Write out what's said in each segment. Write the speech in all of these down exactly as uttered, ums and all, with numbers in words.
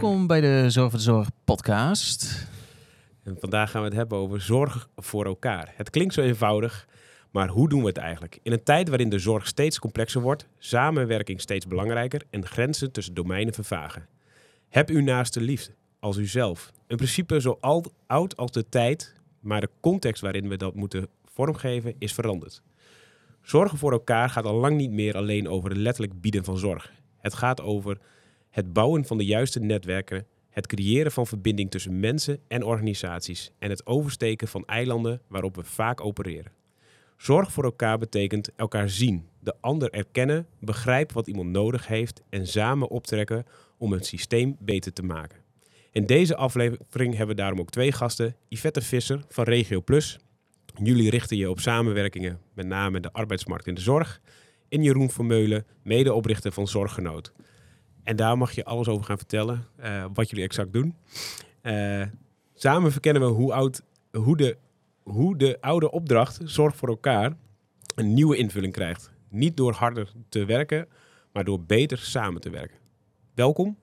Welkom bij de Zorg voor de Zorg podcast. En vandaag gaan we het hebben over zorg voor elkaar. Het klinkt zo eenvoudig, maar hoe doen we het eigenlijk? In een tijd waarin de zorg steeds complexer wordt, samenwerking steeds belangrijker en grenzen tussen domeinen vervagen. Heb uw naaste lief als uzelf. Een principe zo al, oud als de tijd, maar de context waarin we dat moeten vormgeven is veranderd. Zorgen voor elkaar gaat al lang niet meer alleen over het letterlijk bieden van zorg. Het gaat over het bouwen van de juiste netwerken, het creëren van verbinding tussen mensen en organisaties en het oversteken van eilanden waarop we vaak opereren. Zorg voor elkaar betekent elkaar zien, de ander erkennen, begrijpen wat iemand nodig heeft en samen optrekken om het systeem beter te maken. In deze aflevering hebben we daarom ook twee gasten. Yvette Visser van Regio Plus. Jullie richten je op samenwerkingen, met name de arbeidsmarkt in de zorg. En Jeroen Vermeulen, medeoprichter van Zorggenoot. En daar mag je alles over gaan vertellen, uh, wat jullie exact doen. Uh, samen verkennen we hoe, oud, hoe, de, hoe de oude opdracht, zorg voor elkaar, een nieuwe invulling krijgt. Niet door harder te werken, maar door beter samen te werken. Welkom.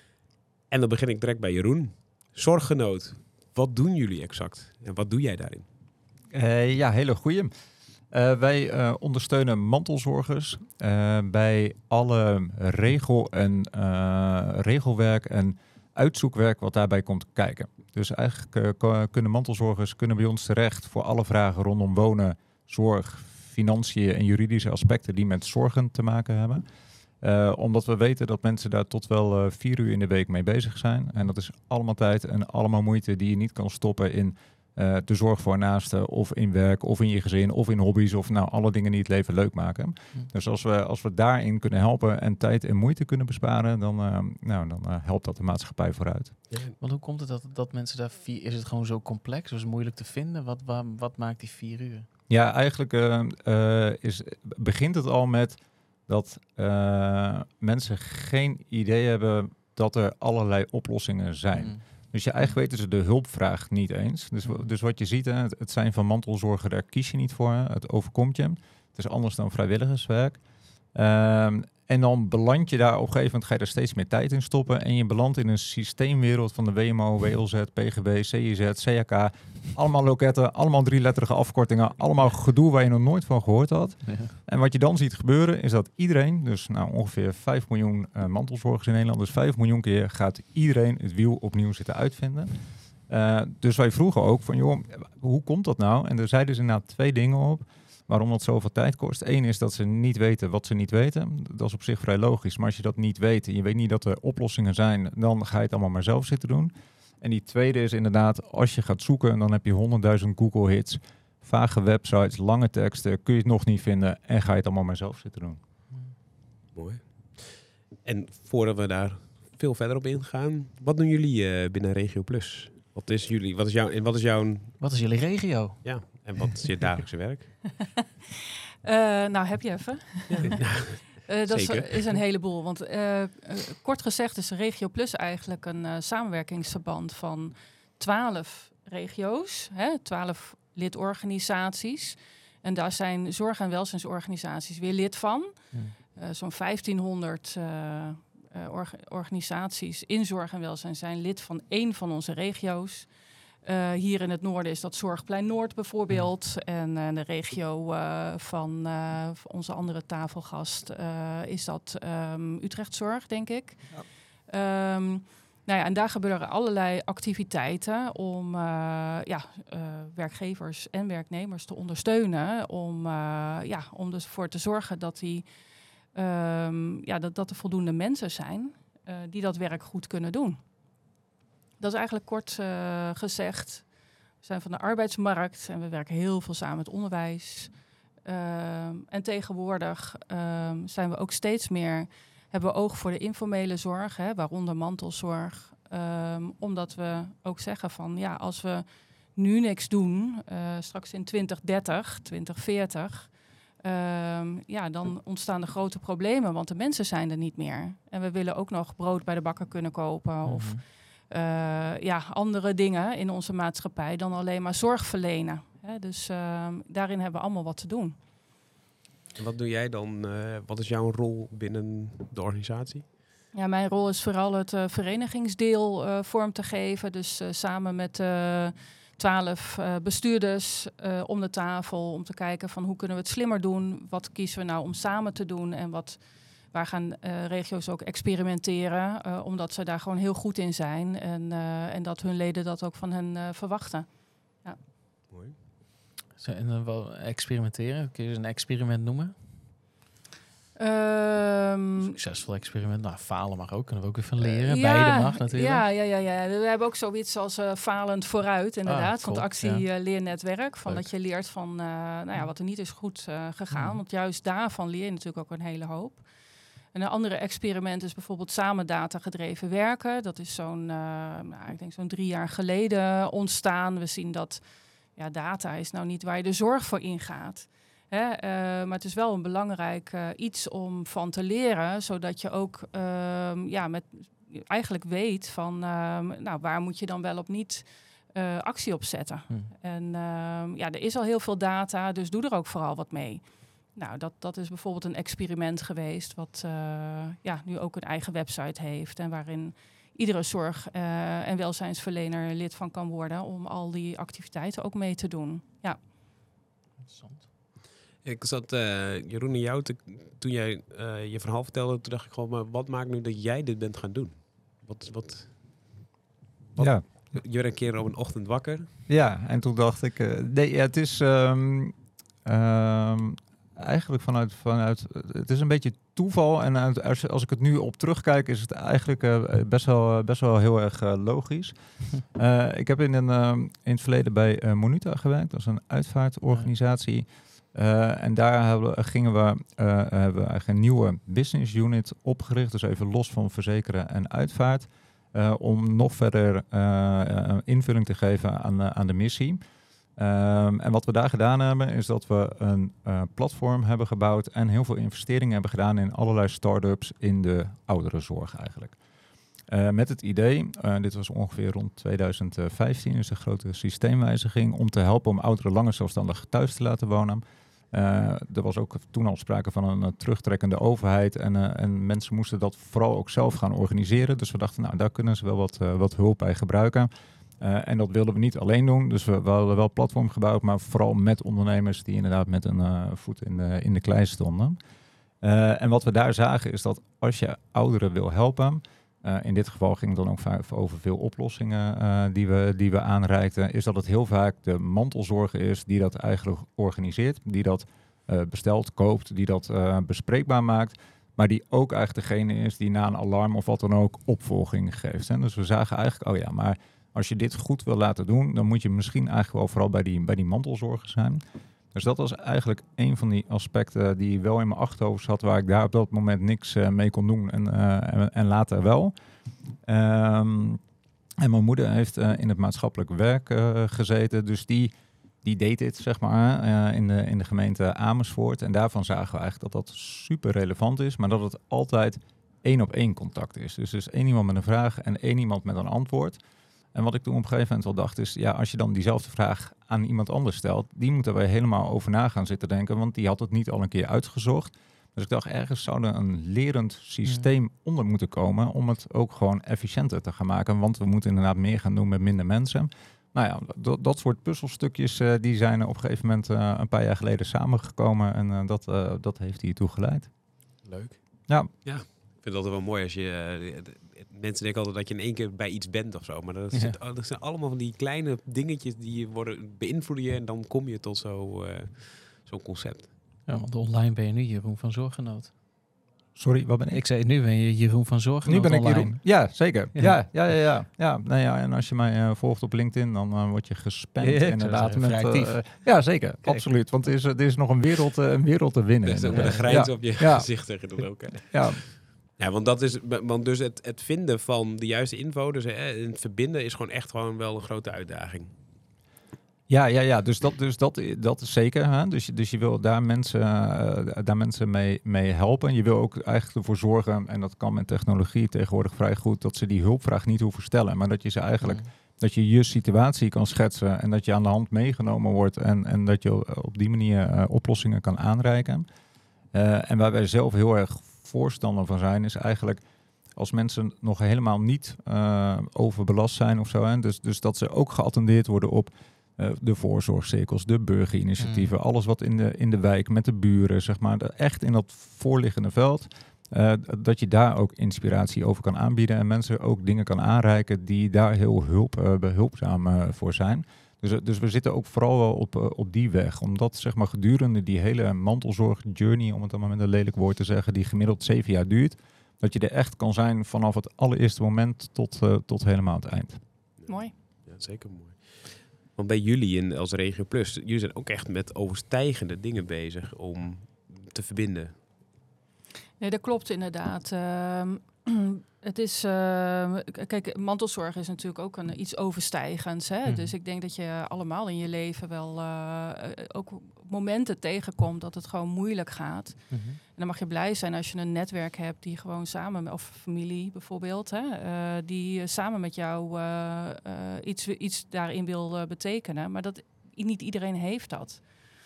En dan begin ik direct bij Jeroen. Zorggenoot, wat doen jullie exact? En wat doe jij daarin? Uh, ja, hele goeie. Uh, wij uh, ondersteunen mantelzorgers uh, bij alle regel en, uh, regelwerk en uitzoekwerk wat daarbij komt kijken. Dus eigenlijk uh, k- kunnen mantelzorgers kunnen bij ons terecht voor alle vragen rondom wonen, zorg, financiën en juridische aspecten die met zorgen te maken hebben. Uh, omdat we weten dat mensen daar tot wel uh, vier uur in de week mee bezig zijn. En dat is allemaal tijd en allemaal moeite die je niet kan stoppen in Uh, de zorg voor naasten, of in werk, of in je gezin, of in hobby's, of nou alle dingen die het leven leuk maken. Hm. Dus als we, als we daarin kunnen helpen en tijd en moeite kunnen besparen, dan, uh, nou, dan uh, helpt dat de maatschappij vooruit. Ja, want hoe komt het dat, dat mensen daar vier... Is het gewoon zo complex, dus moeilijk te vinden? Wat, wat, wat maakt die vier uur? Ja, eigenlijk uh, uh, is, begint het al met dat uh, mensen geen idee hebben dat er allerlei oplossingen zijn. Hm. Dus je eigen weten ze de hulp vraagt niet eens. Dus, dus wat je ziet, hè, het, het zijn van mantelzorger, daar kies je niet voor. Hè. Het overkomt je. Het is anders dan vrijwilligerswerk. Um, en dan beland je daar op een gegeven moment, ga je er steeds meer tijd in stoppen. En je belandt in een systeemwereld van de W M O, W L Z, P G B, C I Z, C H K. Allemaal loketten, allemaal drieletterige afkortingen. Allemaal gedoe waar je nog nooit van gehoord had. Ja. En wat je dan ziet gebeuren is dat iedereen, dus nou ongeveer vijf miljoen uh, mantelzorgers in Nederland, dus vijf miljoen keer gaat iedereen het wiel opnieuw zitten uitvinden. Uh, dus wij vroegen ook van, joh, hoe komt dat nou? En er zeiden ze inderdaad twee dingen op. Waarom dat zoveel tijd kost. Eén is dat ze niet weten wat ze niet weten. Dat is op zich vrij logisch. Maar als je dat niet weet en je weet niet dat er oplossingen zijn, dan ga je het allemaal maar zelf zitten doen. En die tweede is inderdaad, als je gaat zoeken, dan heb je honderdduizend Google hits, vage websites, lange teksten, kun je het nog niet vinden en ga je het allemaal maar zelf zitten doen. Mooi. En voordat we daar veel verder op ingaan, wat doen jullie uh, binnen Regio Plus? Wat is jullie, wat is jouw, en wat is jouw... Wat is jullie regio? Ja. En wat is je dagelijkse werk? uh, nou, heb je even. Ja. uh, dat is, is een heleboel. Want uh, uh, kort gezegd is Regio Plus eigenlijk een uh, samenwerkingsverband van twaalf regio's, hè, twaalf lidorganisaties. En daar zijn zorg- en welzijnsorganisaties weer lid van. Hmm. Uh, zo'n vijftienhonderd uh, uh, orga- organisaties in zorg en welzijn zijn lid van één van onze regio's. Uh, hier in het noorden is dat Zorgplein Noord bijvoorbeeld. Ja. En uh, de regio uh, van uh, onze andere tafelgast uh, is dat um, Utrecht Zorg, denk ik. Ja. Um, nou ja, en daar gebeuren allerlei activiteiten om uh, ja, uh, werkgevers en werknemers te ondersteunen. Om, uh, ja, om dus voor te zorgen dat, die, um, ja, dat, dat er voldoende mensen zijn uh, die dat werk goed kunnen doen. Dat is eigenlijk kort uh, gezegd. We zijn van de arbeidsmarkt en we werken heel veel samen met onderwijs. Uh, en tegenwoordig uh, zijn we ook steeds meer, hebben we oog voor de informele zorg, hè, waaronder mantelzorg. Um, omdat we ook zeggen van, ja, als we nu niks doen, uh, straks in twintig dertig, twintig veertig... Um, ja, dan ontstaan er grote problemen, want de mensen zijn er niet meer. En we willen ook nog brood bij de bakker kunnen kopen mm-hmm. of... Uh, ja, andere dingen in onze maatschappij dan alleen maar zorg verlenen. Hè, dus uh, daarin hebben we allemaal wat te doen. En wat doe jij dan? Uh, wat is jouw rol binnen de organisatie? Ja, mijn rol is vooral het uh, verenigingsdeel uh, vorm te geven. Dus uh, samen met uh, twaalf uh, bestuurders uh, om de tafel om te kijken van hoe kunnen we het slimmer doen. Wat kiezen we nou om samen te doen en wat, waar gaan uh, regio's ook experimenteren. Uh, omdat ze daar gewoon heel goed in zijn en, uh, en dat hun leden dat ook van hen uh, verwachten. Ja. Mooi. Zo, en dan wel experimenteren. Kun je een experiment noemen? Um, Succesvol experiment. Nou, falen mag ook. Kunnen we ook even leren. Uh, ja, Beide mag natuurlijk. Ja, ja, ja, ja. We hebben ook zoiets als uh, falend vooruit, inderdaad. Ah, van het cool. actie-leernetwerk. Ja. Van Leuk. dat je leert van uh, nou ja, wat er niet is goed uh, gegaan. Mm. Want juist daarvan leer je natuurlijk ook een hele hoop. En een andere experiment is bijvoorbeeld samen data-gedreven werken. Dat is zo'n, uh, nou, ik denk zo'n drie jaar geleden ontstaan. We zien dat ja, data is nou niet waar je de zorg voor ingaat. Hè, uh, maar het is wel een belangrijk uh, iets om van te leren, zodat je ook uh, ja, met, eigenlijk weet van uh, nou, waar moet je dan wel of niet uh, actie op zetten. Hmm. En uh, ja, er is al heel veel data, dus doe er ook vooral wat mee. Nou, dat, dat is bijvoorbeeld een experiment geweest, wat uh, ja, nu ook een eigen website heeft en waarin iedere zorg- uh, en welzijnsverlener lid van kan worden om al die activiteiten ook mee te doen. Ja. Interessant. Ik zat, uh, Jeroen, en jou, te, toen jij uh, je verhaal vertelde, toen dacht ik gewoon, maar wat maakt nu dat jij dit bent gaan doen? Wat, wat, wat Ja. Je werd een keer op een ochtend wakker. Ja, en toen dacht ik, uh, nee, ja, het is um, um, eigenlijk vanuit, vanuit, het is een beetje toeval. En uit, als, als ik het nu op terugkijk, is het eigenlijk uh, best, wel, best wel heel erg uh, logisch. Uh, ik heb in, een, uh, in het verleden bij uh, Monuta gewerkt, dat is een uitvaartorganisatie. Uh, en daar hebben, gingen we, uh, hebben we eigenlijk een nieuwe business unit opgericht, dus even los van verzekeren en uitvaart, uh, om nog verder uh, invulling te geven aan, uh, aan de missie. Um, en wat we daar gedaan hebben, is dat we een uh, platform hebben gebouwd en heel veel investeringen hebben gedaan in allerlei start-ups in de ouderenzorg eigenlijk. Uh, met het idee, uh, dit was ongeveer rond tweeduizend vijftien, dus een grote systeemwijziging om te helpen om ouderen langer zelfstandig thuis te laten wonen. Uh, er was ook toen al sprake van een uh, terugtrekkende overheid en, uh, en mensen moesten dat vooral ook zelf gaan organiseren. Dus we dachten, nou, daar kunnen ze wel wat, uh, wat hulp bij gebruiken. Uh, en dat wilden we niet alleen doen, dus we, we hadden wel platform gebouwd, maar vooral met ondernemers die inderdaad met een uh, voet in de, in de klei stonden. Uh, en wat we daar zagen is dat als je ouderen wil helpen, uh, in dit geval ging het dan ook vaak over veel oplossingen uh, die, we, die we aanreikten, is dat het heel vaak de mantelzorg is die dat eigenlijk organiseert, die dat uh, bestelt, koopt, die dat uh, bespreekbaar maakt, maar die ook eigenlijk degene is die na een alarm of wat dan ook opvolging geeft. Hè. Dus we zagen eigenlijk, oh ja, maar als je dit goed wil laten doen, dan moet je misschien eigenlijk wel vooral bij die, bij die mantelzorger zijn. Dus dat was eigenlijk een van die aspecten die wel in mijn achterhoofd zat, waar ik daar op dat moment niks uh, mee kon doen en, uh, en, en later wel. Um, en mijn moeder heeft uh, in het maatschappelijk werk uh, gezeten, dus die, die deed dit, zeg maar, uh, in, de, in de gemeente Amersfoort. En daarvan zagen we eigenlijk dat dat super relevant is, maar dat het altijd één op één contact is. Dus er is één iemand met een vraag en één iemand met een antwoord. En wat ik toen op een gegeven moment wel dacht is, ja, als je dan diezelfde vraag aan iemand anders stelt, die moet er weer helemaal over na gaan zitten denken, want die had het niet al een keer uitgezocht. Dus ik dacht, ergens zou er een lerend systeem ja. onder moeten komen om het ook gewoon efficiënter te gaan maken, want we moeten inderdaad meer gaan doen met minder mensen. Nou ja, dat, dat soort puzzelstukjes uh, die zijn op een gegeven moment uh, een paar jaar geleden samengekomen en uh, dat, uh, dat heeft hiertoe geleid. Leuk. Ja. Ja, ik vind het altijd wel mooi als je... Uh, de, mensen denken altijd dat je in één keer bij iets bent of zo. Maar dat, is ja. het, dat zijn allemaal van die kleine dingetjes die worden beïnvloeden je en dan kom je tot zo, uh, zo'n concept. Ja, want online ben je nu Jeroen van Zorggenoot. Sorry, wat ben ik? Ik zei, nu ben je Jeroen van Zorggenoot Nu ben ik online. Jeroen. Ja, zeker. Ja, ja, ja, ja. ja. ja, nou ja en als je mij uh, volgt op LinkedIn, dan uh, word je gespamd ja, inderdaad. Met, uh, ja, zeker. Kijk. Absoluut. Want er is, er is nog een wereld, uh, een wereld te winnen. Dus ja. met een grijns ja. op je ja. gezicht zeggen dan ook. Hè. Ja. Ja, want dat is, want dus het, het vinden van de juiste info, dus hè, het verbinden is gewoon echt gewoon wel een grote uitdaging. Ja, ja, ja. Dus dat, dus dat, dat is zeker. Hè? Dus, dus je wil daar mensen, uh, daar mensen mee, mee helpen. Je wil ook eigenlijk ervoor zorgen, en dat kan met technologie tegenwoordig vrij goed, dat ze die hulpvraag niet hoeven stellen. Maar dat je ze eigenlijk, mm. dat je je situatie kan schetsen en dat je aan de hand meegenomen wordt en, en dat je op die manier uh, oplossingen kan aanreiken. Uh, en waar wij zelf heel erg voorstander van zijn, is eigenlijk als mensen nog helemaal niet uh, overbelast zijn of zo. Hè? Dus, dus dat ze ook geattendeerd worden op uh, de voorzorgcirkels, de burgerinitiatieven, mm. alles wat in de, in de wijk met de buren, zeg maar, echt in dat voorliggende veld. Uh, dat je daar ook inspiratie over kan aanbieden en mensen ook dingen kan aanreiken die daar heel hulp, uh, behulpzaam uh, voor zijn. Dus, dus we zitten ook vooral wel op, uh, op die weg. Omdat zeg maar, gedurende die hele mantelzorg-journey, om het dan maar met een lelijk woord te zeggen, die gemiddeld zeven jaar duurt, dat je er echt kan zijn vanaf het allereerste moment tot, uh, tot helemaal het eind. Mooi. Ja, zeker mooi. Want bij jullie in, als Regio Plus, jullie zijn ook echt met overstijgende dingen bezig om te verbinden. Nee, dat klopt inderdaad. Uh, het is, uh, kijk, mantelzorg is natuurlijk ook een, iets overstijgends. Hè? Mm. Dus ik denk dat je allemaal in je leven wel uh, ook momenten tegenkomt dat het gewoon moeilijk gaat. Mm-hmm. En dan mag je blij zijn als je een netwerk hebt die gewoon samen, of familie bijvoorbeeld, hè, uh, die samen met jou uh, uh, iets, iets daarin wil uh, betekenen. Maar dat niet iedereen heeft dat.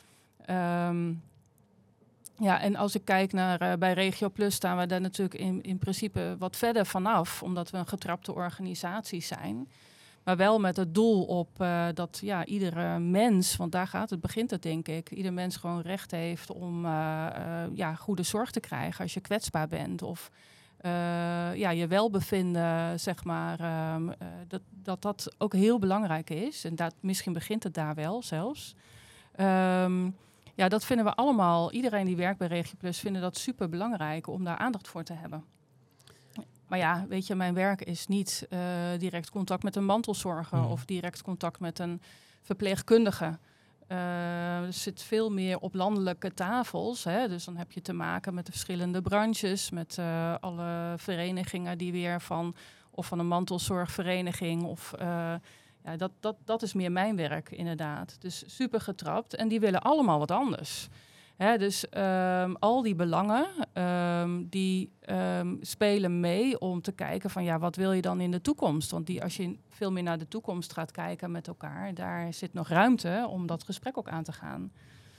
Um, Ja, en als ik kijk naar uh, bij Regio Plus staan we daar natuurlijk in, in principe wat verder vanaf, omdat we een getrapte organisatie zijn. Maar wel met het doel op uh, dat ja, iedere mens, want daar gaat het, begint het denk ik, ieder mens gewoon recht heeft om uh, uh, ja, goede zorg te krijgen als je kwetsbaar bent. Of uh, ja, je welbevinden, zeg maar, um, uh, dat, dat dat ook heel belangrijk is. En dat, misschien begint het daar wel zelfs. Um, Ja, dat vinden we allemaal. Iedereen die werkt bij Regio Plus vinden dat super belangrijk om daar aandacht voor te hebben. Maar ja, weet je, mijn werk is niet uh, direct contact met een mantelzorger mm. of direct contact met een verpleegkundige. Uh, er zit veel meer op landelijke tafels. Hè? Dus dan heb je te maken met de verschillende branches, met uh, alle verenigingen die weer van, of van een mantelzorgvereniging of Uh, Ja, dat, dat, dat is meer mijn werk, inderdaad. Dus super getrapt. En die willen allemaal wat anders. Hè, dus um, al die belangen, um, die um, spelen mee om te kijken van, ja, wat wil je dan in de toekomst? Want die, als je veel meer naar de toekomst gaat kijken met elkaar, daar zit nog ruimte om dat gesprek ook aan te gaan.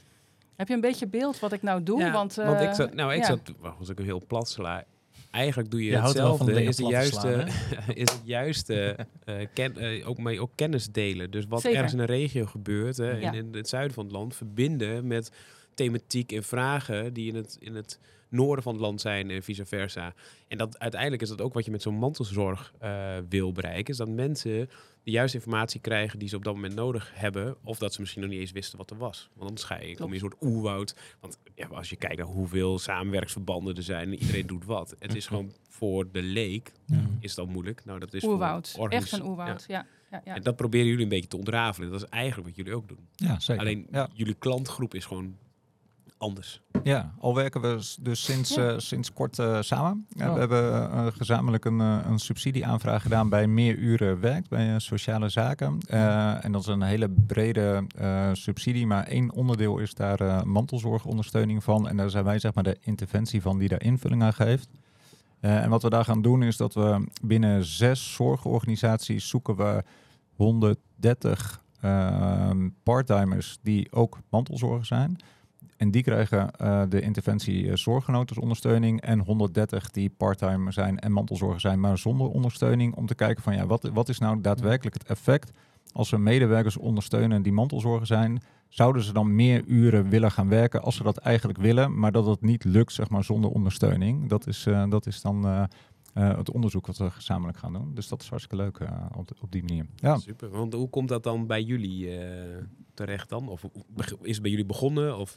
Heb je een beetje beeld wat ik nou doe? Ja, want, uh, want ik zat, nou, ik ja. zat, als ik een heel plat sla, eigenlijk doe je, je hetzelfde. Is, de juiste, slaan, is het juiste uh, ken, uh, ook mee ook kennis delen. Dus wat Zeker. ergens in een regio gebeurt, hè, Ja. in, in het zuiden van het land, verbinden met thematiek en vragen die in het, in het noorden van het land zijn en vice versa. En dat uiteindelijk is dat ook wat je met zo'n mantelzorg uh, wil bereiken, is dat mensen de juiste informatie krijgen die ze op dat moment nodig hebben, of dat ze misschien nog niet eens wisten wat er was. Want anders ga je, kom je een soort oerwoud. Want ja, als je kijkt naar hoeveel samenwerksverbanden er zijn en iedereen doet wat. Het is gewoon voor de leek, ja. is dat moeilijk. Nou, dat is oerwoud, voor echt een oerwoud, ja. ja. Ja, ja. En dat proberen jullie een beetje te ontrafelen. Dat is eigenlijk wat jullie ook doen. Ja, zeker. Alleen ja. jullie klantgroep is gewoon anders. Ja, al werken we dus sinds, ja. uh, sinds kort uh, samen. Ja, oh. We hebben uh, gezamenlijk een, uh, een subsidieaanvraag gedaan bij Meer Uren Werkt, bij uh, Sociale Zaken. Uh, en dat is een hele brede uh, subsidie, maar één onderdeel is daar uh, mantelzorgondersteuning van. En daar zijn wij zeg maar de interventie van die daar invulling aan geeft. Uh, en wat we daar gaan doen is dat we binnen zes zorgorganisaties zoeken we honderddertig uh, parttimers die ook mantelzorger zijn. En die krijgen uh, de interventie uh, zorggenotersondersteuning en honderddertig die parttime zijn en mantelzorger zijn, maar zonder ondersteuning. Om te kijken van ja, wat, wat is nou daadwerkelijk het effect als we medewerkers ondersteunen die mantelzorger zijn? Zouden ze dan meer uren willen gaan werken als ze dat eigenlijk willen, maar dat het niet lukt zeg maar zonder ondersteuning? Dat is, uh, dat is dan uh, uh, het onderzoek wat we gezamenlijk gaan doen. Dus dat is hartstikke leuk uh, op, op die manier. Ja. Super, want hoe komt dat dan bij jullie uh, terecht dan? Of is het bij jullie begonnen? Of...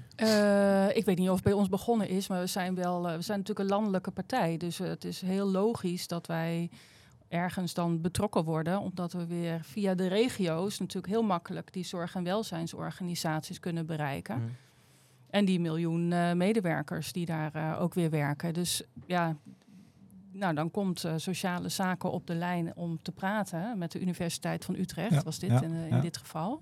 Uh, ik weet niet of het bij ons begonnen is, maar we zijn wel, uh, we zijn natuurlijk een landelijke partij. Dus uh, het is heel logisch dat wij ergens dan betrokken worden, omdat we weer via de regio's natuurlijk heel makkelijk die zorg- en welzijnsorganisaties kunnen bereiken. Mm. En die miljoen uh, medewerkers die daar uh, ook weer werken. Dus ja, nou dan komt uh, Sociale Zaken op de lijn om te praten met de Universiteit van Utrecht, ja, was dit ja, in, uh, in ja. dit geval.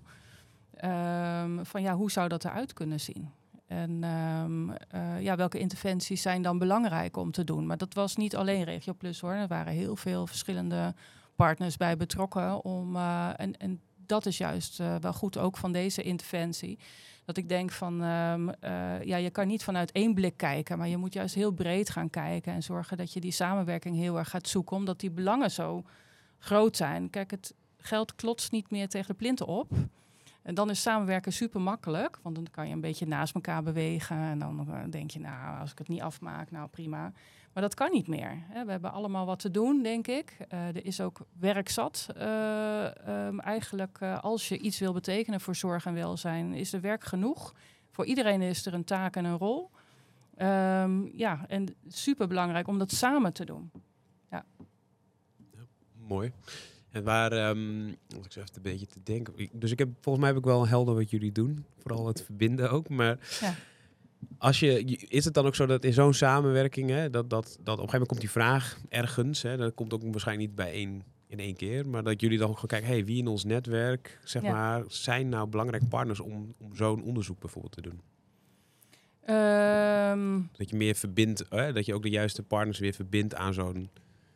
Um, van ja, hoe zou dat eruit kunnen zien? En um, uh, ja, welke interventies zijn dan belangrijk om te doen? Maar dat was niet alleen Regio Plus hoor. Er waren heel veel verschillende partners bij betrokken. Om, uh, en, en dat is juist uh, wel goed ook van deze interventie. Dat ik denk van, um, uh, ja, je kan niet vanuit één blik kijken, maar je moet juist heel breed gaan kijken en zorgen dat je die samenwerking heel erg gaat zoeken, omdat die belangen zo groot zijn. Kijk, het geld klotst niet meer tegen de plinten op. En dan is samenwerken super makkelijk, want dan kan je een beetje naast elkaar bewegen en dan uh, denk je, nou, als ik het niet afmaak, nou prima. Maar dat kan niet meer. Hè. We hebben allemaal wat te doen, denk ik. Uh, er is ook werk zat. Uh, um, eigenlijk, uh, als je iets wil betekenen voor zorg en welzijn, is er werk genoeg. Voor iedereen is er een taak en een rol. Um, ja, en super belangrijk om dat samen te doen. Ja. Ja, mooi. En waar, um, ik zo even een beetje te denken. Dus ik heb, volgens mij heb ik wel helder wat jullie doen. Vooral het verbinden ook. Maar ja. Als je, is het dan ook zo dat in zo'n samenwerking, hè, dat, dat, dat op een gegeven moment komt die vraag ergens, hè, dat komt ook waarschijnlijk niet bij één, in één keer, maar dat jullie dan gewoon kijken, hey, wie in ons netwerk, zeg ja. maar, zijn nou belangrijke partners om, om zo'n onderzoek bijvoorbeeld te doen? Um, dat je meer verbindt, hè, dat je ook de juiste partners weer verbindt aan zo'n...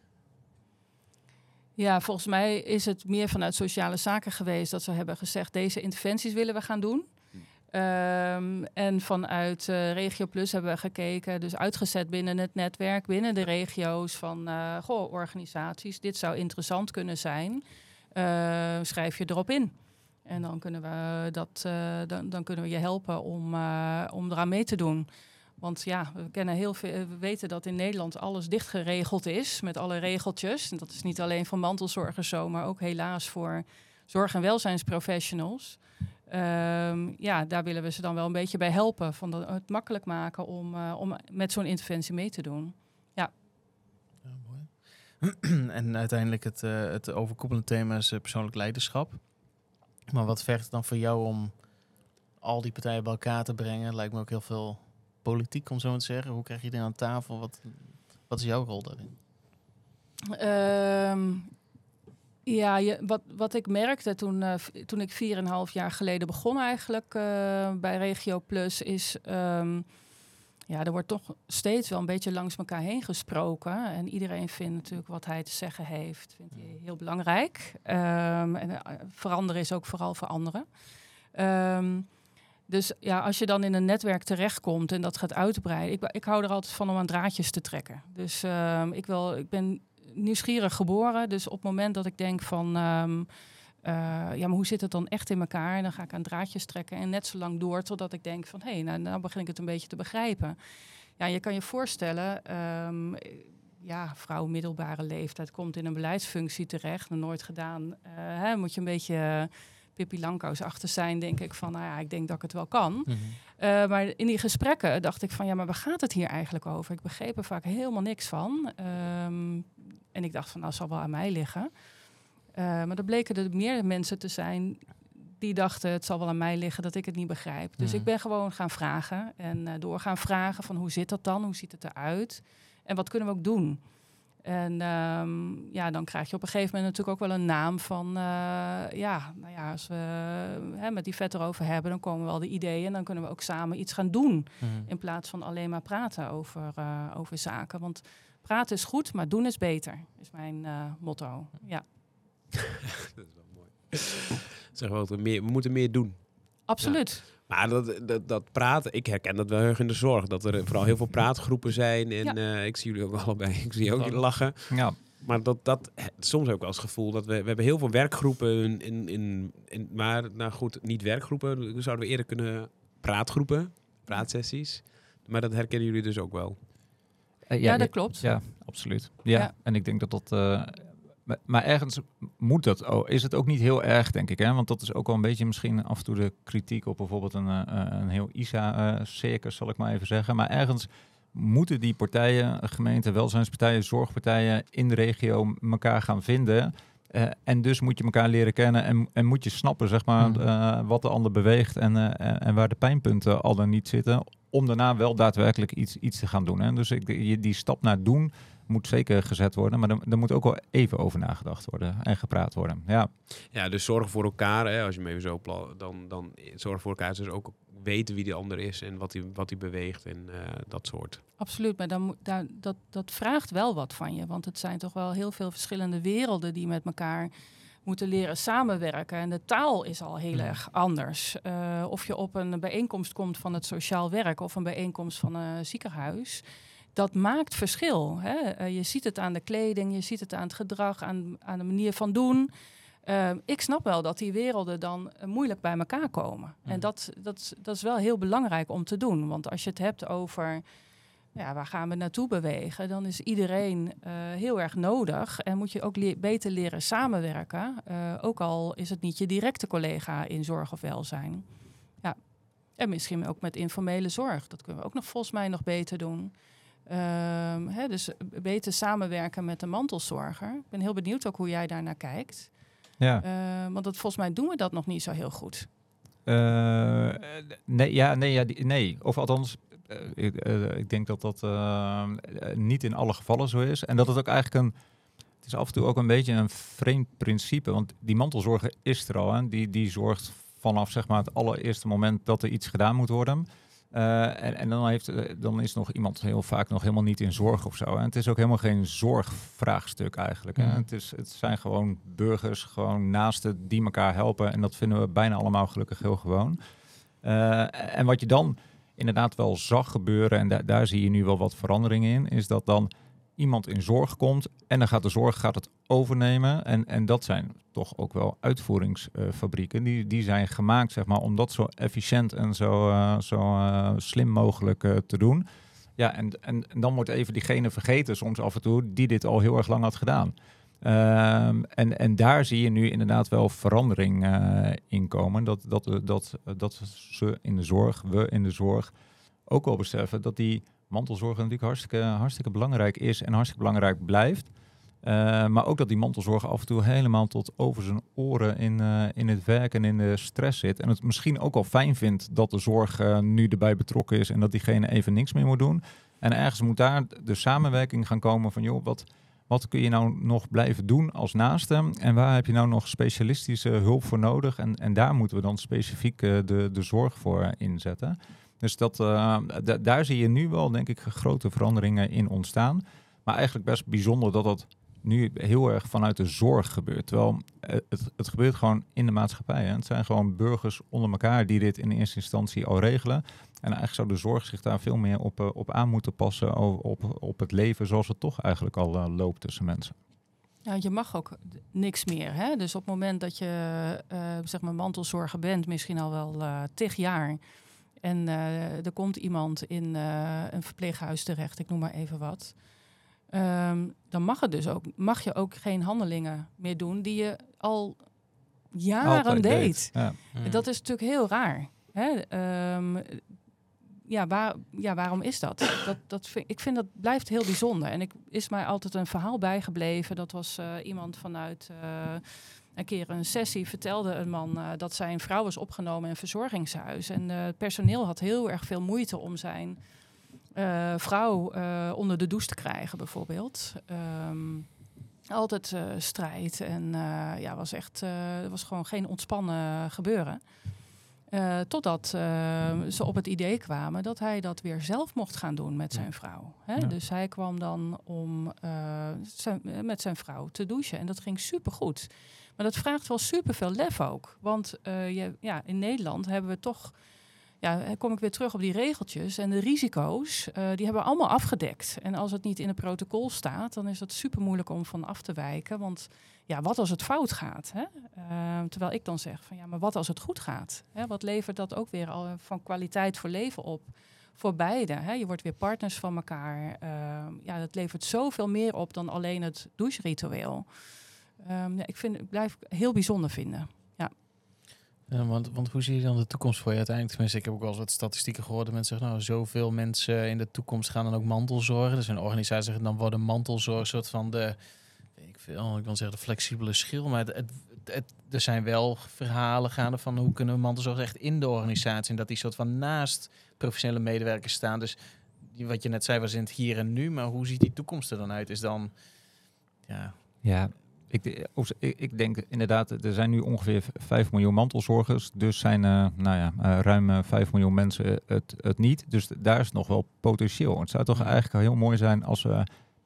Ja, volgens mij is het meer vanuit sociale zaken geweest dat ze hebben gezegd, deze interventies willen we gaan doen. Um, en vanuit uh, Regio Plus hebben we gekeken, dus uitgezet binnen het netwerk, binnen de regio's van uh, goh, organisaties. Dit zou interessant kunnen zijn. Uh, schrijf je erop in. En dan kunnen we, dat, uh, dan, dan kunnen we je helpen om, uh, om eraan mee te doen. Want ja, we, kennen heel veel, we weten dat in Nederland alles dicht geregeld is met alle regeltjes. En dat is niet alleen voor mantelzorgers zo, maar ook helaas voor zorg- en welzijnsprofessionals. Um, ja, daar willen we ze dan wel een beetje bij helpen. Van de, het makkelijk maken om, uh, om met zo'n interventie mee te doen. Ja. Ja, mooi. En uiteindelijk het, uh, het overkoepelende thema is uh, persoonlijk leiderschap. Maar wat vergt het dan voor jou om al die partijen bij elkaar te brengen? Lijkt me ook heel veel politiek, om zo maar te zeggen. Hoe krijg je die aan tafel? Wat, wat is jouw rol daarin? Um, Ja, je, wat, wat ik merkte toen, uh, v- toen ik vier en een half jaar geleden begon eigenlijk uh, bij Regio Plus is, um, ja, er wordt toch steeds wel een beetje langs elkaar heen gesproken. En iedereen vindt natuurlijk wat hij te zeggen heeft, vindt hij heel belangrijk. Um, en uh, veranderen is ook vooral veranderen. Um, dus ja, als je dan in een netwerk terechtkomt en dat gaat uitbreiden, ik, ik hou er altijd van om aan draadjes te trekken. Dus um, ik, wil, ik ben nieuwsgierig geboren. Dus op het moment dat ik denk van, um, uh, ja, maar hoe zit het dan echt in elkaar? En dan ga ik aan draadjes trekken en net zo lang door totdat ik denk van, hé, hey, nou, nou begin ik het een beetje te begrijpen. Ja, je kan je voorstellen, um, ja, vrouw middelbare leeftijd komt in een beleidsfunctie terecht, nog nooit gedaan. Uh, hè, moet je een beetje uh, Pippi Langkous-achtig zijn, denk ik van, nou ja, ik denk dat ik het wel kan. Mm-hmm. Uh, maar in die gesprekken dacht ik van, ja, maar waar gaat het hier eigenlijk over? Ik begreep er vaak helemaal niks van. Um, En ik dacht van, nou, het zal wel aan mij liggen. Uh, maar er bleken er meer mensen te zijn die dachten, het zal wel aan mij liggen dat ik het niet begrijp. Dus mm. ik ben gewoon gaan vragen en uh, door gaan vragen van, hoe zit dat dan? Hoe ziet het eruit? En wat kunnen we ook doen? En um, ja, dan krijg je op een gegeven moment natuurlijk ook wel een naam van, uh, ja, nou ja, als we hè, met die vet erover hebben, dan komen wel de ideeën en dan kunnen we ook samen iets gaan doen. Mm. In plaats van alleen maar praten over, uh, over zaken. Want praten is goed, maar doen is beter, is mijn uh, motto. Ja. Dat is wel mooi. Zeg wel, we, meer, we moeten meer doen. Absoluut. Ja. Maar dat, dat, dat praten, ik herken dat wel heel erg in de zorg. Dat er vooral heel veel praatgroepen zijn. En ja. uh, ik zie jullie ook allebei. Ik zie ook jullie lachen. Ja. Maar dat, dat, soms heb ik wel eens het gevoel dat we, we hebben heel veel werkgroepen. In, in, in, in, maar nou goed, niet werkgroepen. Zouden we eerder kunnen praatgroepen, praatsessies. Maar dat herkennen jullie dus ook wel. Uh, ja, ja, dat klopt. Ja, absoluut. Ja, ja. En ik denk dat dat... Uh, maar, maar ergens moet dat ook. Is het ook niet heel erg, denk ik. Hè? Want dat is ook wel een beetje misschien af en toe de kritiek op bijvoorbeeld een, uh, een heel I S A-circus, uh, zal ik maar even zeggen. Maar ergens moeten die partijen, gemeenten, welzijnspartijen, zorgpartijen in de regio elkaar gaan vinden. Uh, en dus moet je elkaar leren kennen en, en moet je snappen, zeg maar, uh, wat de ander beweegt en, uh, en waar de pijnpunten al dan niet zitten, om daarna wel daadwerkelijk iets, iets te gaan doen. Hè. Dus ik, die, die stap naar doen moet zeker gezet worden, maar er, er moet ook wel even over nagedacht worden en gepraat worden. Ja, ja, dus zorgen voor elkaar, hè, als je me even zo pla- dan, dan zorgen voor elkaar is dus ook weten wie die ander is en wat hij wat hij beweegt en uh, dat soort. Absoluut, maar dan, daar, dat, dat vraagt wel wat van je. Want het zijn toch wel heel veel verschillende werelden die met elkaar moeten leren samenwerken. En de taal is al heel Ja. erg anders. Uh, of je op een bijeenkomst komt van het sociaal werk of een bijeenkomst van een ziekenhuis. Dat maakt verschil. Hè? Uh, je ziet het aan de kleding, je ziet het aan het gedrag, aan, aan de manier van doen. Uh, ik snap wel dat die werelden dan uh, moeilijk bij elkaar komen. Mm. En dat, dat, dat is wel heel belangrijk om te doen. Want als je het hebt over ja, waar gaan we naartoe bewegen, dan is iedereen uh, heel erg nodig. En moet je ook le- beter leren samenwerken. Uh, ook al is het niet je directe collega in zorg of welzijn. Ja. En misschien ook met informele zorg. Dat kunnen we ook nog volgens mij nog beter doen. Uh, hè, dus beter samenwerken met de mantelzorger. Ik ben heel benieuwd ook hoe jij daarnaar kijkt. Ja. Uh, want dat, volgens mij doen we dat nog niet zo heel goed. Uh, nee, ja, nee, ja, die, nee. Of althans, uh, ik, uh, ik denk dat dat uh, niet in alle gevallen zo is. En dat het ook eigenlijk een... Het is af en toe ook een beetje een vreemd principe. Want die mantelzorger is er al. Hè? Die, die zorgt vanaf zeg maar, het allereerste moment dat er iets gedaan moet worden. Uh, en en dan, heeft, uh, dan is nog iemand heel vaak nog helemaal niet in zorg of zo. En het is ook helemaal geen zorgvraagstuk eigenlijk. Hè? Mm. Het, is, het zijn gewoon burgers, gewoon naasten die elkaar helpen. En dat vinden we bijna allemaal gelukkig heel gewoon. Uh, en wat je dan inderdaad wel zag gebeuren, en da- daar zie je nu wel wat veranderingen in, is dat dan iemand in zorg komt en dan gaat de zorg gaat het overnemen. En, en dat zijn toch ook wel uitvoeringsfabrieken. Uh, die, die zijn gemaakt zeg maar, om dat zo efficiënt en zo, uh, zo uh, slim mogelijk uh, te doen. Ja, en, en, en dan wordt even diegene vergeten soms af en toe die dit al heel erg lang had gedaan. Uh, en, en daar zie je nu inderdaad wel verandering uh, in komen. Dat, dat, dat, dat ze in de zorg, we in de zorg, ook wel beseffen dat die mantelzorg natuurlijk hartstikke, hartstikke belangrijk is en hartstikke belangrijk blijft. Uh, maar ook dat die mantelzorg af en toe helemaal tot over zijn oren in, uh, in het werk en in de stress zit. En het misschien ook al fijn vindt dat de zorg uh, nu erbij betrokken is en dat diegene even niks meer moet doen. En ergens moet daar de samenwerking gaan komen van, joh, wat, wat kun je nou nog blijven doen als naaste? En waar heb je nou nog specialistische hulp voor nodig? En, en daar moeten we dan specifiek uh, de, de zorg voor uh, inzetten. Dus dat, uh, d- daar zie je nu wel, denk ik, grote veranderingen in ontstaan. Maar eigenlijk best bijzonder dat dat nu heel erg vanuit de zorg gebeurt. Terwijl het, het gebeurt gewoon in de maatschappij. Hè. Het zijn gewoon burgers onder elkaar die dit in eerste instantie al regelen. En eigenlijk zou de zorg zich daar veel meer op, uh, op aan moeten passen. Op, op, op het leven zoals het toch eigenlijk al uh, loopt tussen mensen. Ja, je mag ook niks meer. Hè? Dus op het moment dat je uh, zeg maar mantelzorger bent, misschien al wel uh, tig jaar. En uh, er komt iemand in uh, een verpleeghuis terecht, ik noem maar even wat. Um, dan mag, het dus ook, mag je ook geen handelingen meer doen die je al jaren Altijd deed. deed. Ja. Mm. Dat is natuurlijk heel raar. Hè? Um, ja, waar, ja, waarom is dat? dat, dat vind, ik vind dat blijft heel bijzonder. En ik is mij altijd een verhaal bijgebleven. Dat was uh, iemand vanuit uh, een keer een sessie vertelde een man uh, dat zijn vrouw was opgenomen in een verzorgingshuis. En uh, het personeel had heel erg veel moeite om zijn Uh, vrouw uh, onder de douche te krijgen, bijvoorbeeld. Um, altijd uh, strijd en uh, ja, was echt, uh, was gewoon geen ontspannen gebeuren. Uh, totdat uh, ze op het idee kwamen dat hij dat weer zelf mocht gaan doen met zijn vrouw. Hè? Ja. Dus hij kwam dan om uh, zijn, met zijn vrouw te douchen en dat ging supergoed. Maar dat vraagt wel superveel lef ook. Want uh, je, ja, in Nederland hebben we toch... Ja, kom ik weer terug op die regeltjes en de risico's, uh, die hebben we allemaal afgedekt. En als het niet in het protocol staat, dan is het super moeilijk om van af te wijken. Want ja, wat als het fout gaat? Hè? Uh, terwijl ik dan zeg van ja, maar wat als het goed gaat? Hè? Wat levert dat ook weer al van kwaliteit voor leven op? Voor beide. Hè? Je wordt weer partners van elkaar. Uh, ja, dat levert zoveel meer op dan alleen het doucheritueel. Um, ja, ik, vind, ik blijf heel bijzonder vinden. Ja, want, want hoe zie je dan de toekomst voor je uiteindelijk? Tenminste, ik heb ook wel eens wat statistieken gehoord. Dat mensen zeggen, nou, zoveel mensen in de toekomst gaan dan ook mantelzorgen. Dus een organisatie zegt, dan worden mantelzorg een soort van de, weet ik veel, ik wil zeggen de flexibele schil. Maar het, het, het, er zijn wel verhalen gaande van hoe kunnen we mantelzorg echt in de organisatie. En dat die soort van naast professionele medewerkers staan. Dus wat je net zei was in het hier en nu. Maar hoe ziet die toekomst er dan uit? Is dan, ja... Ja. Ik, ik denk inderdaad, er zijn nu ongeveer vijf miljoen mantelzorgers. Dus zijn uh, nou ja, uh, ruim uh, vijf miljoen mensen het, het niet. Dus daar is nog wel potentieel. Het zou toch eigenlijk heel mooi zijn als we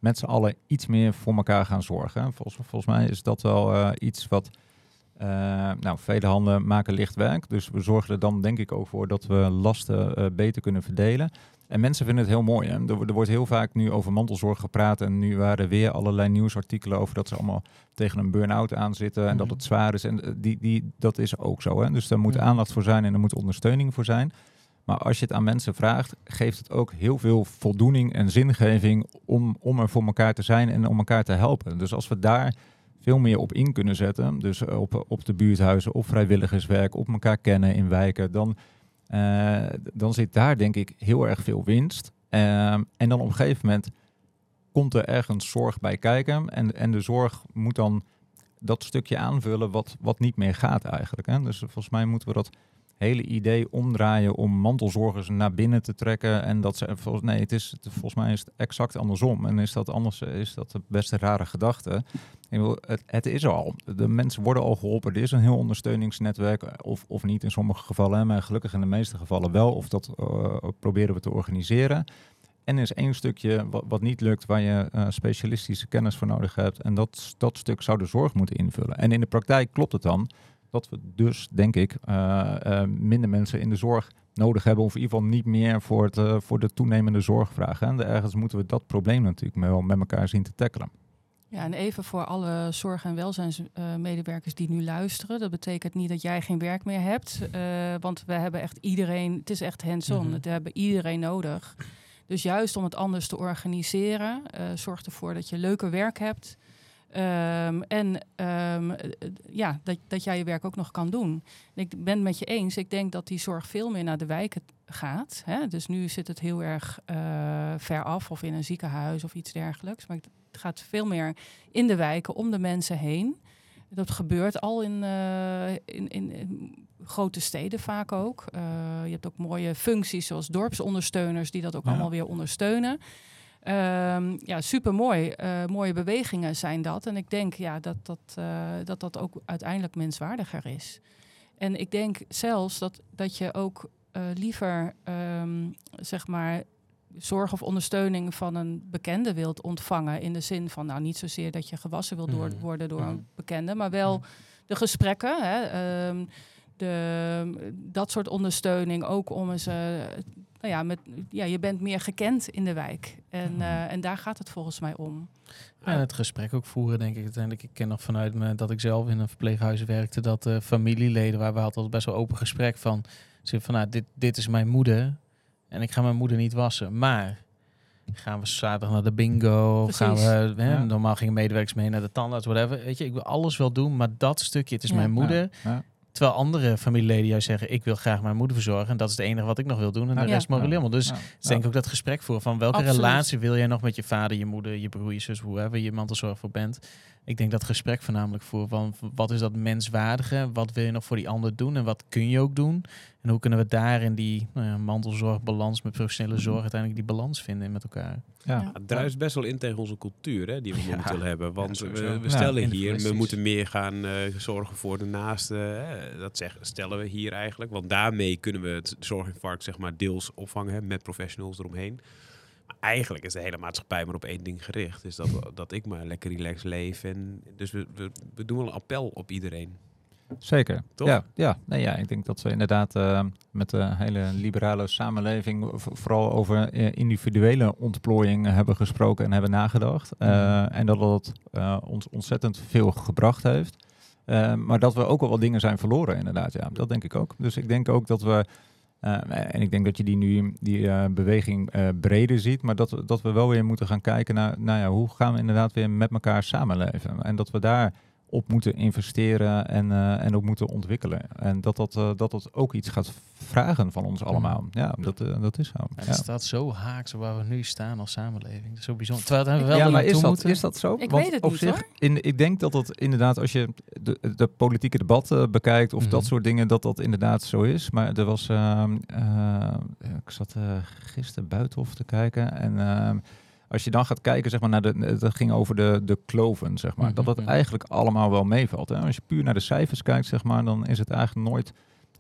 met z'n allen iets meer voor elkaar gaan zorgen. Volgens, volgens mij is dat wel uh, iets wat... Uh, nou, vele handen maken licht werk. Dus we zorgen er dan denk ik ook voor dat we lasten uh, beter kunnen verdelen. En mensen vinden het heel mooi. Hè? Er, er wordt heel vaak nu over mantelzorg gepraat. En nu waren er weer allerlei nieuwsartikelen over dat ze allemaal tegen een burn-out aan zitten. En mm-hmm. dat het zwaar is. En die, die, dat is ook zo. Hè? Dus daar moet mm-hmm. aandacht voor zijn en er moet ondersteuning voor zijn. Maar als je het aan mensen vraagt, geeft het ook heel veel voldoening en zingeving om, om er voor elkaar te zijn en om elkaar te helpen. Dus als we daar veel meer op in kunnen zetten, dus op, op de buurthuizen, op vrijwilligerswerk, op elkaar kennen in wijken, dan, uh, dan zit daar denk ik heel erg veel winst. Uh, en dan op een gegeven moment komt er ergens zorg bij kijken en, en de zorg moet dan dat stukje aanvullen wat, wat niet meer gaat eigenlijk. Hè? Dus volgens mij moeten we dat hele idee omdraaien om mantelzorgers naar binnen te trekken en dat ze volgens nee, het is het, volgens mij is het exact andersom en is dat anders is dat de beste rare gedachte. Het, het is er al. De mensen worden al geholpen. Er is een heel ondersteuningsnetwerk of, of niet in sommige gevallen, maar gelukkig in de meeste gevallen wel. Of dat uh, proberen we te organiseren. En er is één stukje wat, wat niet lukt waar je uh, specialistische kennis voor nodig hebt en dat dat stuk zou de zorg moeten invullen. En in de praktijk klopt het dan dat we dus, denk ik, uh, uh, minder mensen in de zorg nodig hebben. Of in ieder geval niet meer voor, het, uh, voor de toenemende zorgvraag. En ergens moeten we dat probleem natuurlijk wel met elkaar zien te tackelen. Ja, en even voor alle zorg- en welzijnsmedewerkers die nu luisteren. Dat betekent niet dat jij geen werk meer hebt. Uh, want we hebben echt iedereen, het is echt hands-on. Mm-hmm. We hebben iedereen nodig. Dus juist om het anders te organiseren, uh, zorg ervoor dat je leuker werk hebt. Um, en um, ja, dat, dat jij je werk ook nog kan doen. Ik ben het met je eens. Ik denk dat die zorg veel meer naar de wijken gaat. Hè? Dus nu zit het heel erg uh, ver af of in een ziekenhuis of iets dergelijks. Maar het gaat veel meer in de wijken om de mensen heen. Dat gebeurt al in, uh, in, in, in grote steden vaak ook. Uh, je hebt ook mooie functies zoals dorpsondersteuners die dat ook ja. allemaal weer ondersteunen. Um, ja, supermooi. Uh, mooie bewegingen zijn dat. En ik denk ja, dat, dat, uh, dat dat ook uiteindelijk menswaardiger is. En ik denk zelfs dat, dat je ook uh, liever um, zeg maar zorg of ondersteuning van een bekende wilt ontvangen. In de zin van, nou niet zozeer dat je gewassen wilt door, worden door een bekende, maar wel de gesprekken. Hè, um, de, dat soort ondersteuning ook om eens... Uh, Nou ja, met, ja, je bent meer gekend in de wijk. En, uh, en daar gaat het volgens mij om. Ja, het gesprek ook voeren, denk ik. Uiteindelijk, ik ken nog vanuit me dat ik zelf in een verpleeghuis werkte, dat uh, familieleden, waar we hadden altijd best wel open gesprek van, van nou, dit, dit is mijn moeder en ik ga mijn moeder niet wassen. Maar gaan we zaterdag naar de bingo? Of gaan we, hè, ja. normaal gingen medewerkers mee naar de tandarts, whatever. Weet je, ik wil alles wel doen, maar dat stukje, het is ja. mijn moeder. Ja. Ja. Terwijl andere familieleden juist zeggen, ik wil graag mijn moeder verzorgen. En dat is het enige wat ik nog wil doen. En de ja. rest mogen jullie allemaal. Dus ja. Ja. denk ook dat gesprek voor van welke Absoluut. relatie wil jij nog met je vader, je moeder, je broer, je zus, whoever je mantelzorg voor bent. Ik denk dat gesprek voornamelijk voor van wat is dat menswaardige? Wat wil je nog voor die ander doen? En wat kun je ook doen? En hoe kunnen we daar in die nou ja, mantelzorgbalans met professionele zorg uiteindelijk die balans vinden met elkaar? Ja. Ja, het druist best wel in tegen onze cultuur, hè, die we momenteel ja. hebben. Want ja, we, we stellen ja, hier, we moeten meer gaan uh, zorgen voor de naaste. Hè. Dat zeg, stellen we hier eigenlijk. Want daarmee kunnen we het zorginfarct zeg maar deels opvangen hè, met professionals eromheen. Maar eigenlijk is de hele maatschappij maar op één ding gericht. Dus dat, dat ik maar lekker relaxed leef. En dus we, we, we doen wel een appel op iedereen. Zeker. Toch? Ja, ja. Nee, ja, ik denk dat we inderdaad uh, met de hele liberale samenleving v- vooral over uh, individuele ontplooiing hebben gesproken en hebben nagedacht. Uh, mm. En dat dat uh, ons ontzettend veel gebracht heeft. Uh, maar dat we ook al wat dingen zijn verloren inderdaad. Ja, dat denk ik ook. Dus ik denk ook dat we... Uh, en ik denk dat je die nu die uh, beweging uh, breder ziet, maar dat we, dat we wel weer moeten gaan kijken naar, nou ja, hoe gaan we inderdaad weer met elkaar samenleven. En dat we daar op moeten investeren en, uh, en ook moeten ontwikkelen. En dat dat, uh, dat dat ook iets gaat vragen van ons allemaal. Ja, dat, uh, dat is zo. Ja, het ja. staat zo haaks waar we nu staan als samenleving. Dat is zo bijzonder. Terwijl we wel ja, maar is dat, is dat zo? Ik Want weet het op niet, zich, hoor. In, ik denk dat dat inderdaad, als je de, de politieke debat uh, bekijkt of mm-hmm. dat soort dingen, dat dat inderdaad zo is. Maar er was, uh, uh, ik zat uh, gisteren Buitenhof te kijken en... Uh, Als je dan gaat kijken, zeg maar, naar de, het ging over de, de kloven, zeg maar, mm-hmm. dat dat eigenlijk allemaal wel meevalt. Hè? Als je puur naar de cijfers kijkt, zeg maar, dan is het eigenlijk nooit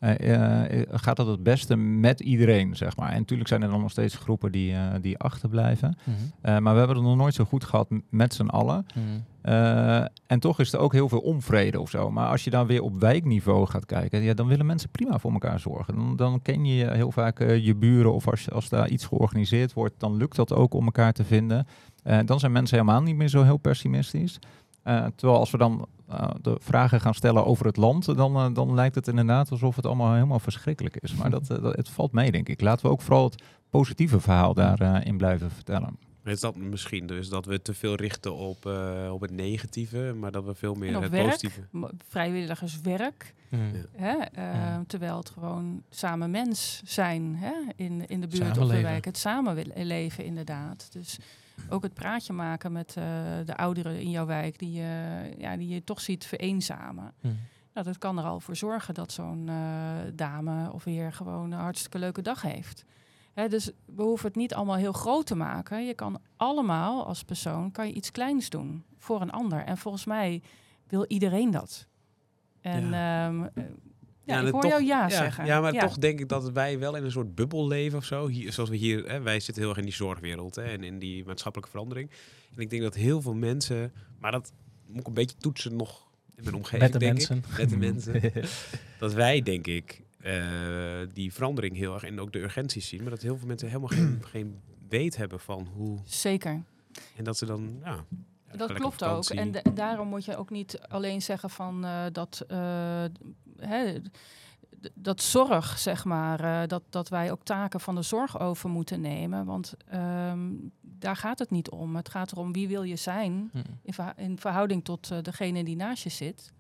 uh, uh, gaat dat het beste met iedereen, zeg maar. En natuurlijk zijn er dan nog steeds groepen die, uh, die achterblijven. Mm-hmm. Uh, maar we hebben het nog nooit zo goed gehad m- met z'n allen. Mm-hmm. Uh, en toch is er ook heel veel onvrede of zo. Maar als je dan weer op wijkniveau gaat kijken, ja, dan willen mensen prima voor elkaar zorgen. Dan, dan ken je heel vaak uh, je buren of als, als daar iets georganiseerd wordt, dan lukt dat ook om elkaar te vinden. Uh, dan zijn mensen helemaal niet meer zo heel pessimistisch. Uh, terwijl als we dan uh, de vragen gaan stellen over het land, dan, uh, dan lijkt het inderdaad alsof het allemaal helemaal verschrikkelijk is. Maar dat, uh, dat, het valt mee, denk ik. Laten we ook vooral het positieve verhaal daarin uh, blijven vertellen. Is dat misschien dus dat we te veel richten op, uh, op het negatieve, maar dat we veel meer het werk, positieve... vrijwilligerswerk, Mm-hmm. hè, uh, mm. terwijl het gewoon samen mens zijn, hè, in, in de buurt of de wijk. Het samenleven inderdaad. Dus ook het praatje maken met uh, de ouderen in jouw wijk die, uh, ja, die je toch ziet vereenzamen. Mm. Nou, dat kan er al voor zorgen dat zo'n uh, dame of heer gewoon een hartstikke leuke dag heeft. Hè, dus we hoeven het niet allemaal heel groot te maken. Je kan allemaal als persoon kan je iets kleins doen voor een ander. En volgens mij wil iedereen dat. En ja. Um, uh, Ja, ja, ik hoor toch, jou ja, ja zeggen. Ja, maar ja. toch denk ik dat wij wel in een soort bubbel leven of zo. Hier, zoals we hier, hè, wij zitten heel erg in die zorgwereld, hè, en in die maatschappelijke verandering. En ik denk dat heel veel mensen, maar dat moet ik een beetje toetsen nog in mijn omgeving, met de denk mensen. Ik, met de mensen. Dat wij, denk ik, uh, die verandering heel erg en ook de urgenties zien. Maar dat heel veel mensen helemaal geen, geen weet hebben van hoe... Zeker. En dat ze dan... Ja, dat klopt ook. En de, daarom moet je ook niet alleen zeggen van uh, dat... Uh, Hè, dat zorg, zeg maar, uh, dat, dat wij ook taken van de zorg over moeten nemen. Want um, daar gaat het niet om. Het gaat erom wie wil je zijn hmm. in, verha- in verhouding tot uh, degene die naast je zit.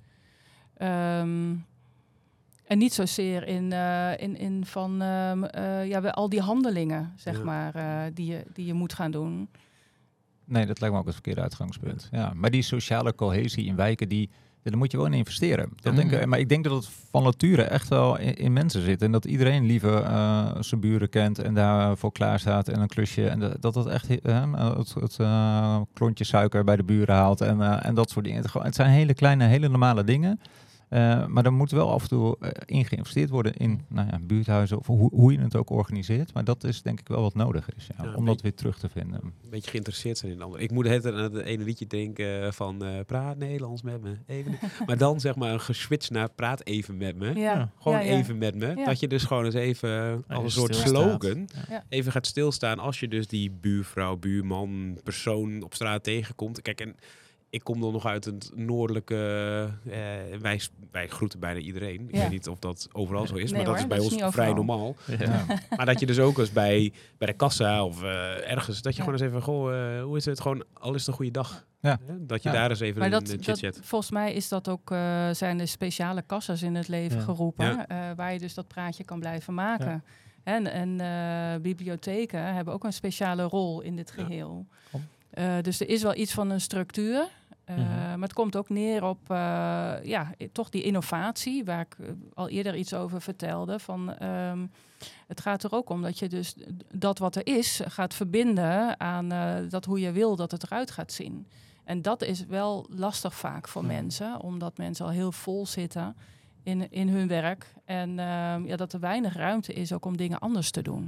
Um, en niet zozeer in, uh, in, in van um, uh, ja, al die handelingen, zeg ja. maar, uh, die, je, die je moet gaan doen. Nee, dat lijkt me ook het verkeerde uitgangspunt. Ja, maar die sociale cohesie in wijken, die... daar moet je wel in investeren. Dat denk ik, maar ik denk dat het van nature echt wel in, in mensen zit. En dat iedereen liever uh, zijn buren kent en daarvoor klaar staat en een klusje. En de, dat dat echt uh, het, het uh, klontje suiker bij de buren haalt en, uh, en dat soort dingen. Het, het zijn hele kleine, hele normale dingen. Uh, maar er moet wel af en toe uh, in geïnvesteerd worden in nou ja, buurthuizen of hoe, hoe je het ook organiseert. Maar dat is denk ik wel wat nodig is, ja, ja, om dat weer terug te vinden. Een beetje geïnteresseerd zijn in de ander. Ik moet het aan het ene liedje denken van uh, praat Nederlands met me. Even. Maar dan zeg maar een geswitcht naar praat even met me. Ja. Gewoon ja, ja. even met me. Ja. Dat je dus gewoon eens even uh, als een soort stilstaat. slogan ja. even gaat stilstaan als je dus die buurvrouw, buurman, persoon op straat tegenkomt. Kijk, en ik kom dan nog uit het noordelijke... Uh, wij, wij groeten bijna iedereen. Ik ja. weet niet of dat overal zo is, nee, maar dat hoor, is bij dat ons is vrij overal. normaal. Ja. Maar dat je dus ook eens bij, bij de kassa of uh, ergens... dat je ja. gewoon eens even... Goh, uh, hoe is het? Gewoon, al is het een goede dag. Ja. Dat je ja. daar eens even maar een dat, chit-chat... Dat, volgens mij is dat ook... Uh, zijn er speciale kassas in het leven ja. geroepen... Ja. Uh, waar je dus dat praatje kan blijven maken. Ja. En, en uh, bibliotheken hebben ook een speciale rol in dit geheel. Ja. Uh, dus er is wel iets van een structuur... Uh, mm-hmm. Maar het komt ook neer op uh, ja, toch die innovatie, waar ik uh, al eerder iets over vertelde. Van, um, het gaat er ook om dat je dus dat wat er is gaat verbinden aan uh, dat hoe je wil dat het eruit gaat zien. En dat is wel lastig vaak voor mm-hmm. mensen, omdat mensen al heel vol zitten in, in hun werk. En uh, ja, dat er weinig ruimte is ook om dingen anders te doen.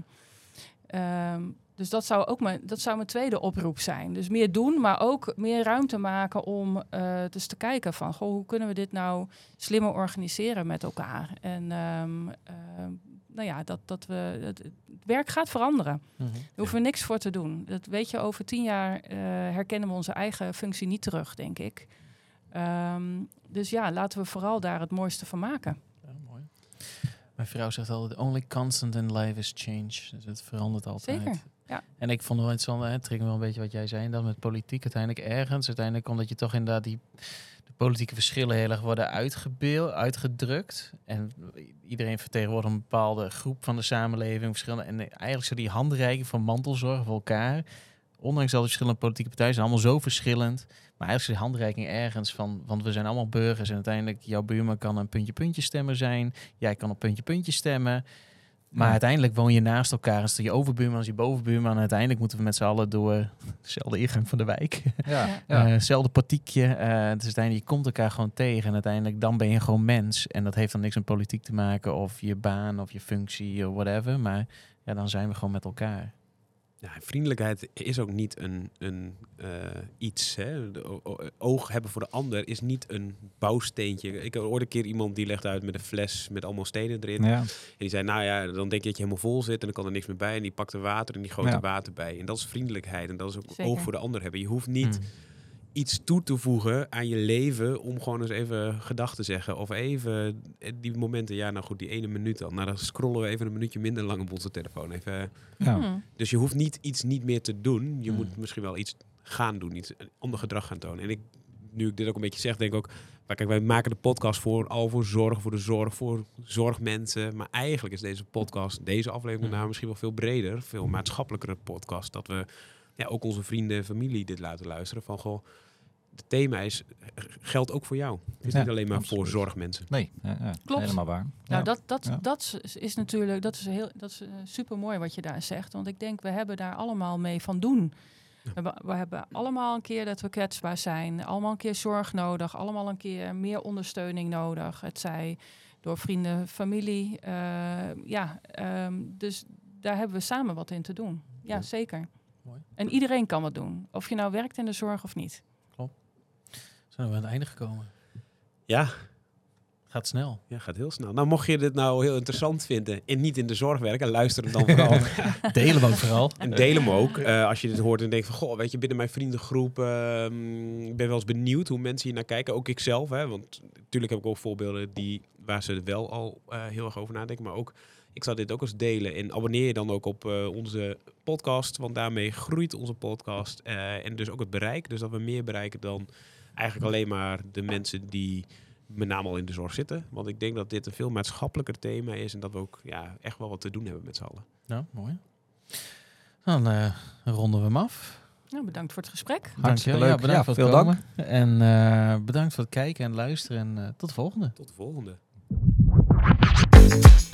Um, Dus dat zou ook mijn, dat zou mijn tweede oproep zijn. Dus meer doen, maar ook meer ruimte maken om uh, dus te kijken van... Goh, hoe kunnen we dit nou slimmer organiseren met elkaar? En um, uh, nou ja, dat, dat we... Het, het werk gaat veranderen. Mm-hmm. Daar hoeven we niks voor te doen. Dat weet je, over tien jaar uh, herkennen we onze eigen functie niet terug, denk ik. Um, dus ja, laten we vooral daar het mooiste van maken. Ja, mooi. Mijn vrouw zegt altijd, only constant in life is change. Dus het verandert altijd. Zeker. Ja. En ik vond het wel interessant, het trekt me wel een beetje wat jij zei, en dat met politiek uiteindelijk ergens, uiteindelijk omdat je toch inderdaad die de politieke verschillen heel erg worden uitgebeeld, uitgedrukt. En iedereen vertegenwoordigt een bepaalde groep van de samenleving, verschillende, en eigenlijk zo die handreiking van mantelzorg voor elkaar, ondanks al die verschillende politieke partijen, zijn allemaal zo verschillend. Maar eigenlijk is die handreiking ergens van, want we zijn allemaal burgers en uiteindelijk jouw buurman kan een puntje-puntje stemmer zijn, jij kan op puntje-puntje stemmen. Maar Ja. uiteindelijk woon je naast elkaar. Is je overbuurman, is je bovenbuurman. En uiteindelijk moeten we met z'n allen door dezelfde ingang van de wijk. Ja, Ja. ja. Eh, hetzelfde partiekje. Uh, dus uiteindelijk, je komt elkaar gewoon tegen. En uiteindelijk, dan ben je gewoon mens. En dat heeft dan niks met politiek te maken. Of je baan, of je functie, of whatever. Maar ja, dan zijn we gewoon met elkaar. Ja, vriendelijkheid is ook niet een, een uh, iets. Hè? De o- o- oog hebben voor de ander is niet een bouwsteentje. Ik hoorde een keer iemand die legde uit met een fles met allemaal stenen erin. Ja. En die zei, nou ja, dan denk je dat je helemaal vol zit en dan kan er niks meer bij. En die pakte water en die gooit Ja. er water bij. En dat is vriendelijkheid en dat is ook Zeker. oog voor de ander hebben. Je hoeft niet Hmm. iets toe te voegen aan je leven om gewoon eens even gedag te zeggen. Of even die momenten, ja nou goed, die ene minuut dan. Nou dan scrollen we even een minuutje minder lang op onze telefoon. Even. Ja. Hmm. Dus je hoeft niet iets niet meer te doen. Je Hmm. moet misschien wel iets gaan doen, iets, een ander gedrag gaan tonen. En ik, nu ik dit ook een beetje zeg, denk ik ook, maar kijk, wij maken de podcast voor al voor zorg, voor de zorg, voor zorgmensen. Maar eigenlijk is deze podcast, deze aflevering nou misschien wel veel breder, veel maatschappelijkere podcast. Dat we ja, ook onze vrienden en familie dit laten luisteren. Van goh, het thema is, geldt ook voor jou. Het is Ja, niet alleen maar absoluut. voor zorgmensen. Nee, ja, ja, Klopt. helemaal waar. Nou, Ja. dat, dat, Ja. dat is, is natuurlijk dat is heel, dat is super mooi wat je daar zegt. Want ik denk, we hebben daar allemaal mee van doen. We, hebben, we hebben allemaal een keer dat we kwetsbaar zijn. Allemaal een keer zorg nodig. Allemaal een keer meer ondersteuning nodig. Het zij door vrienden, familie. Uh, ja, um, dus daar hebben we samen wat in te doen. Ja, Ja. zeker. Mooi. En iedereen kan wat doen. Of je nou werkt in de zorg of niet. Zijn we aan het einde gekomen. Ja, Gaat snel. ja, gaat heel snel. Nou, mocht je dit nou heel interessant vinden en niet in de zorg werken, luister hem dan vooral. Delen we ook vooral. En deel hem ook. Uh, als je dit hoort en denkt van, goh, weet je, binnen mijn vriendengroep, uh, ik ben wel eens benieuwd hoe mensen hier naar kijken. Ook ikzelf, hè, want natuurlijk heb ik ook voorbeelden die, waar ze wel al uh, heel erg over nadenken. Maar ook, ik zal dit ook eens delen. En abonneer je dan ook op uh, onze podcast, want daarmee groeit onze podcast. Uh, en dus ook het bereik. Dus dat we meer bereiken dan eigenlijk alleen maar de mensen die met name al in de zorg zitten. Want ik denk dat dit een veel maatschappelijker thema is en dat we ook ja, echt wel wat te doen hebben met z'n allen. Nou, mooi. Dan uh, ronden we hem af. Nou, bedankt voor het gesprek. Hartstikke Dank je. leuk. Ja, bedankt Ja, voor het veel komen. En uh, bedankt voor het kijken en luisteren. En uh, tot de volgende. Tot de volgende.